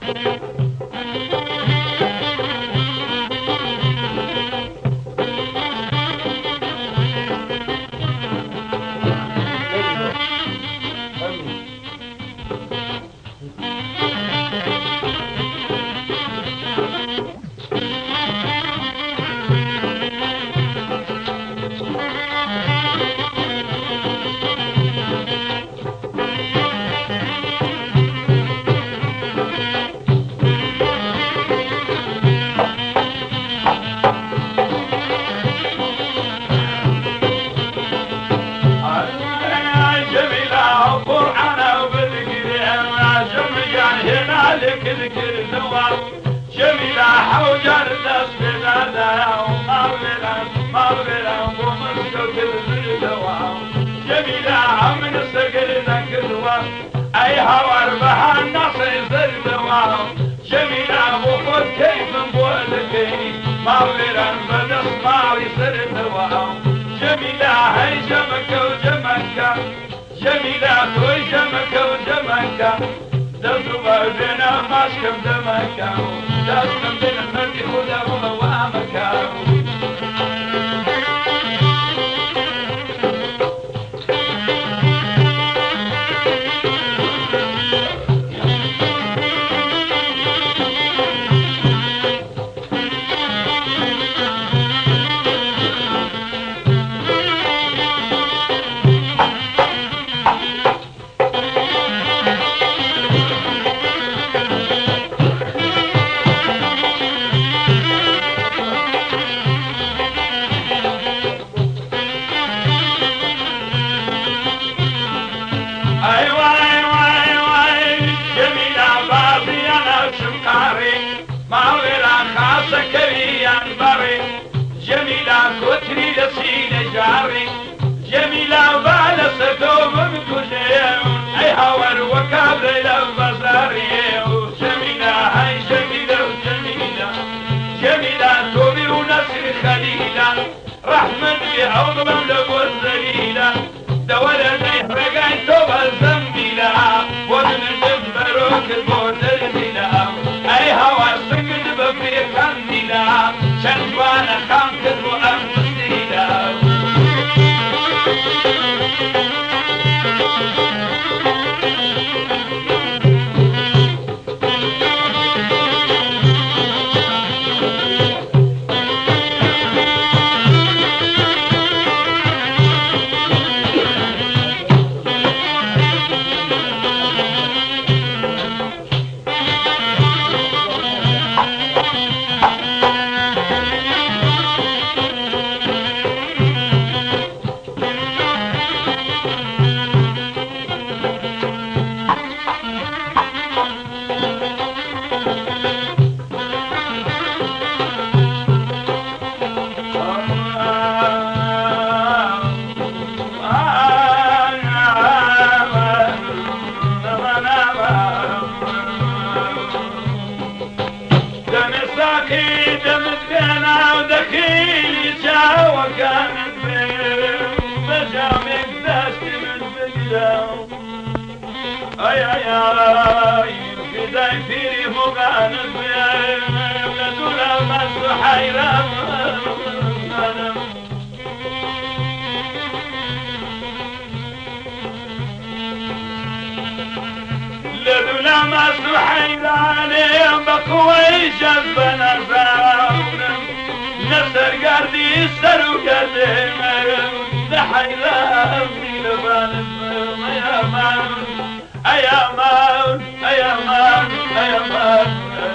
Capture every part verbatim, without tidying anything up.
جميلة حوجر الناس بلادها ومغفرة مغفرة ومسكوت الزردوة جميلة عمن السقل كذوة أي هوار بها النصر زردوة جميلة وخذ كيف نقولك مغفرة بدس ماري زردوة جميلة هاي جمك وجمك جميلة توي جمك وجمك دزوبا بنا ماسكم دمك دزكم بنا مردي خدا وموامك كتري لسين جاري جميلة بالستو ممكوشيون اي هاور وكابر للبزاري جميلة هاي جميلة وجميلة جميلة توبي ونسر خليلة رحمة بعوض مملك والزليلة دولة نيحرقاي توبة الزنبيلة ومن الجبروك البوت الميلة اي هاور سكت بفريق كنديلة شنجوانا خام كذبو أمسيلة اي اي اي بداي فيري فوقان ولا دولا مس حيران لا دولا مس حيران بقوي جنبنا نسر قردي سر وقردي حيران لبان يا مان يا مان يا مان يا مان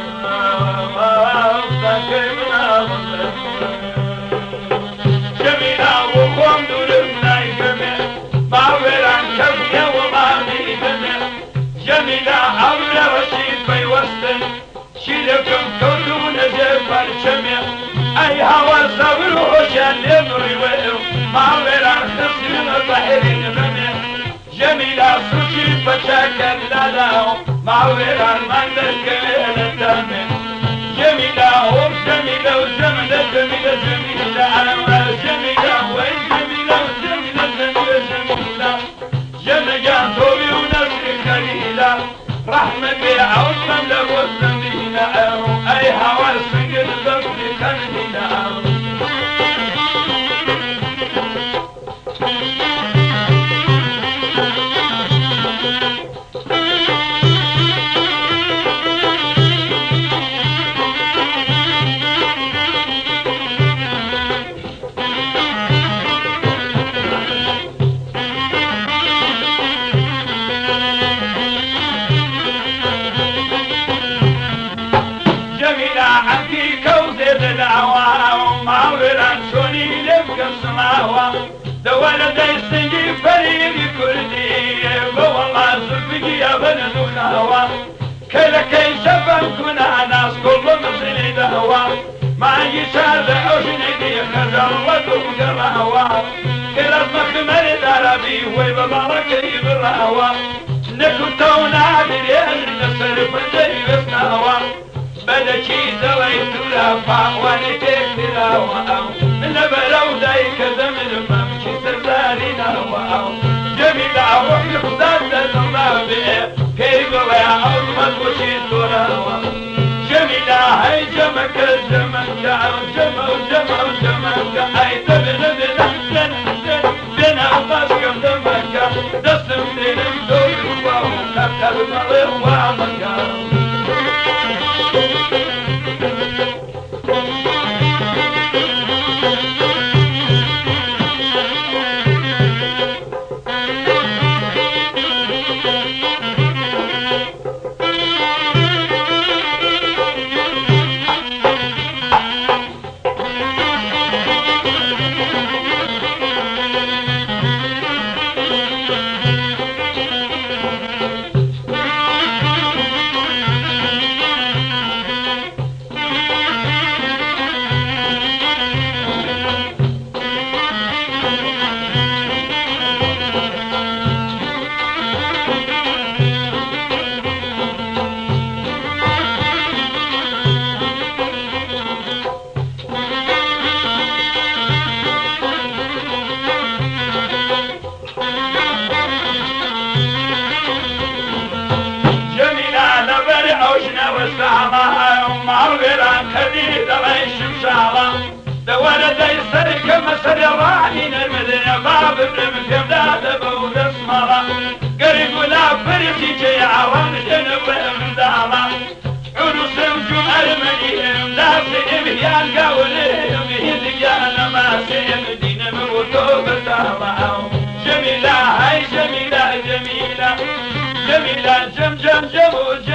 جميلة وخوم دولنا يجمع باور عن كفية ومامي جمع جميلة عمر رشيد بيوستن شيلكم كلون جبر جمع اي هوا صبر وحشان يمري ويو باور عن خصم البحر جمع جميلة سوشي بشاكل لالو معورا من الكليل الدمين جميلة وجميلة وجميلة جميلة جميلة أنا جميلة وين جميلة وجميلة جميلة جميلة جميلة توبي ونسر خليلة رحمة بعوض مملك والزمين فريد كردي والله زلفي يا بن الخوا كل كي سفن كنا ناس كل مصري دهوا ما يشاد أوشني خزر ودوق الرهوا كل مخمر دربي وببركي بالرهوا نكتونا دريان نصر فدي بسنهوا بدكي زويت لفا ونكيك لهوا من برو دايك زمن ممشي سرزاري لهوا جميل روحي خداد الزنبابي كيف ويا أرمد وشي سورهوا جميل هاي جمك الجمك جمع جمع جمع هاي تبن بن حسن بن عباس كم دمك دسم دين الدور وهو كتب مضيق وعمك دولة يسرك مسر راحين المدينة باب ابن مكبداد بول اسمرا قريب ولا فرسي جي عوام جنب امدالا عروس وجوم المنيهم لا سئم هي القولهم هديان ما سئم دين موتوب الدهلا جميلة هاي جميلة جميلة جميلة جم جم جم